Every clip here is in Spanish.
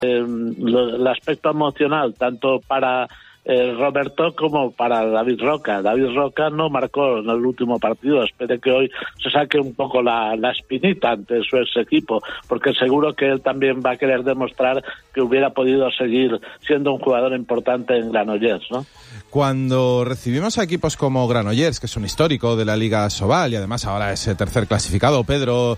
el aspecto emocional, tanto para Roberto como para David Roca. David Roca no marcó en el último partido. Espere que hoy se saque un poco la espinita ante su ex equipo, porque seguro que él también va a querer demostrar que hubiera podido seguir siendo un jugador importante en Granollers, ¿no? Cuando recibimos a equipos como Granollers, que es un histórico de la Liga Sobal y además ahora es tercer clasificado, Pedro,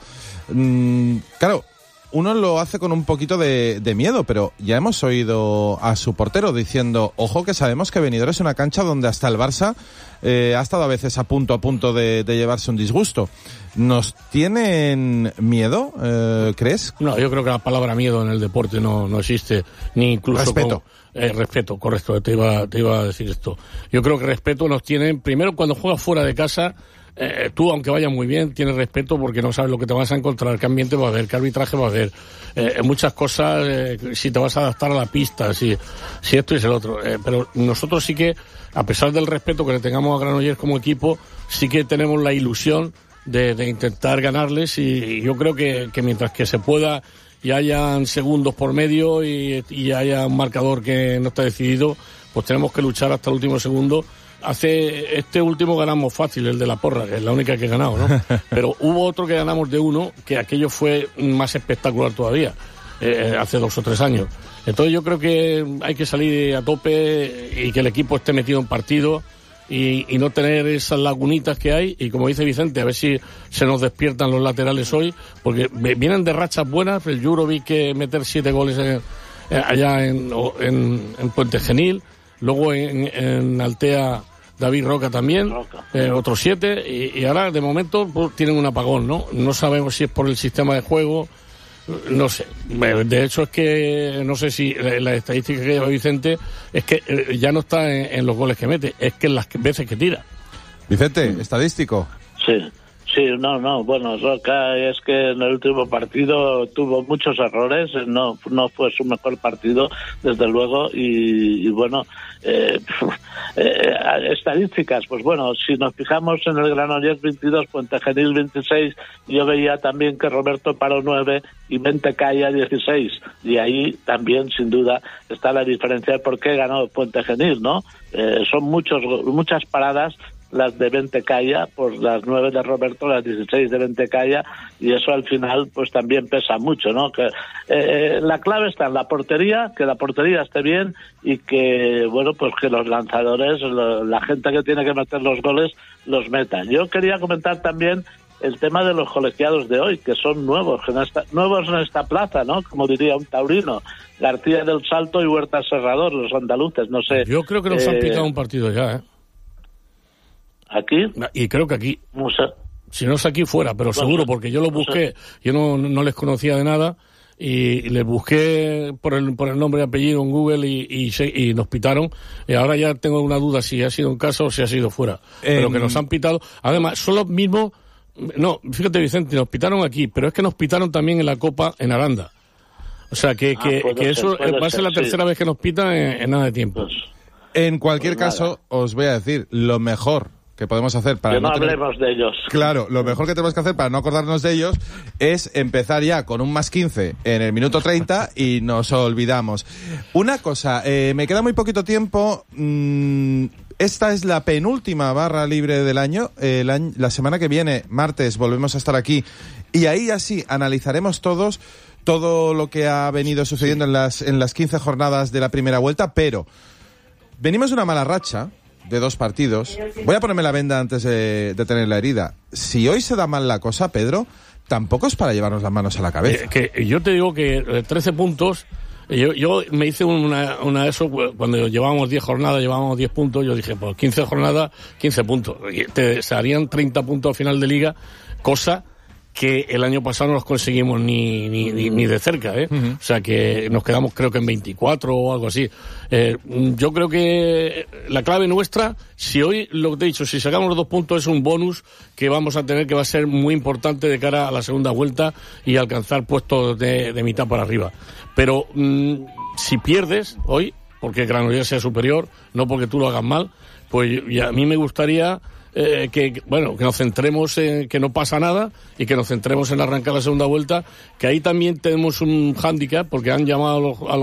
claro, uno lo hace con un poquito de miedo, pero ya hemos oído a su portero diciendo, ojo que sabemos que Benidorm es una cancha donde hasta el Barça ha estado a veces a punto de llevarse un disgusto. ¿Nos tienen miedo, crees? No, yo creo que la palabra miedo en el deporte no existe, ni incluso... Respeto. Respeto, correcto, te iba a decir esto. Yo creo que respeto nos tienen, primero cuando juegas fuera de casa, tú, aunque vaya muy bien, tienes respeto porque no sabes lo que te vas a encontrar, qué ambiente va a haber, qué arbitraje va a haber, muchas cosas, si te vas a adaptar a la pista, si esto es el otro. Pero nosotros sí que, a pesar del respeto que le tengamos a Granollers como equipo, sí que tenemos la ilusión de intentar ganarles y yo creo que mientras que se pueda y hayan segundos por medio y haya un marcador que no está decidido, pues tenemos que luchar hasta el último segundo. Este último ganamos fácil, el de la porra, que es la única que he ganado, ¿no? Pero hubo otro que ganamos de 1, que aquello fue más espectacular todavía, hace 2 o 3 años. Entonces yo creo que hay que salir a tope y que el equipo esté metido en partido y no tener esas lagunitas que hay. Y como dice Vicente, a ver si se nos despiertan los laterales hoy, porque vienen de rachas buenas. El Jurovic que meter 7 goles allá en Puente Genil, luego en Altea David Roca también, otros 7, y ahora de momento pues, tienen un apagón, ¿no? No sabemos si es por el sistema de juego, no sé. De hecho es que no sé si la estadística que lleva Vicente es que ya no está en los goles que mete, es que en las veces que tira. Vicente, estadístico. Sí, no, bueno, Roca es que en el último partido tuvo muchos errores, no fue su mejor partido, desde luego, y bueno, estadísticas, pues bueno, si nos fijamos en el Granollers 22, Puente Genil 26, yo veía también que Roberto paró 9 y Mentecaya 16, y ahí también, sin duda, está la diferencia de por qué ganó Puente Genil, ¿no? Son muchas paradas las de Mentecaya, por las 9 de Roberto, las 16 de Mentecaya, y eso al final pues también pesa mucho, ¿no? Que la clave está en la portería, que la portería esté bien y que, bueno, pues que los lanzadores, la gente que tiene que meter los goles, los metan. Yo quería comentar también el tema de los colegiados de hoy, que son nuevos en esta plaza, ¿no? Como diría un taurino, García del Salto y Huerta Serrador, los andaluces, no sé. Yo creo que nos han pitado un partido ya, ¿Aquí? Y creo que aquí. No sé. Si no es aquí, fuera, pero seguro, porque yo los busqué, yo no les conocía de nada, y les busqué por el nombre y apellido en Google y nos pitaron, y ahora ya tengo una duda si ha sido un caso o si ha sido fuera. Pero que nos han pitado, además, son los mismos, no, fíjate Vicente, nos pitaron aquí, pero es que nos pitaron también en la Copa en Aranda. O sea, que eso va a ser la tercera vez que nos pitan en nada de tiempo. Pues, en cualquier caso, os voy a decir, lo mejor que podemos hacer para que no hablemos de ellos. Claro, lo mejor que tenemos que hacer para no acordarnos de ellos es empezar ya con un +15 en el minuto 30 y nos olvidamos. Una cosa, me queda muy poquito tiempo. Esta es la penúltima barra libre del año. La semana que viene, martes, volvemos a estar aquí y ahí así analizaremos todo lo que ha venido sucediendo en las 15 jornadas de la primera vuelta, pero venimos de una mala racha de 2 partidos. Voy a ponerme la venda antes de tener la herida. Si hoy se da mal la cosa, Pedro, tampoco es para llevarnos las manos a la cabeza. Que yo te digo que 13 puntos... Yo me hice una de eso cuando llevábamos 10 jornadas, llevábamos 10 puntos. Yo dije, pues 15 jornadas, 15 puntos. Se harían 30 puntos al final de liga, cosa que el año pasado no los conseguimos ni de cerca, Uh-huh. O sea que nos quedamos creo que en 24 o algo así. Yo creo que la clave nuestra, si hoy, lo que te he dicho, si sacamos los 2 puntos es un bonus que vamos a tener, que va a ser muy importante de cara a la segunda vuelta y alcanzar puestos de mitad para arriba. Pero si pierdes hoy, porque Granollers sea superior, no porque tú lo hagas mal, pues a mí me gustaría que nos centremos en que no pasa nada y que nos centremos en arrancar la segunda vuelta, que ahí también tenemos un hándicap porque han llamado a los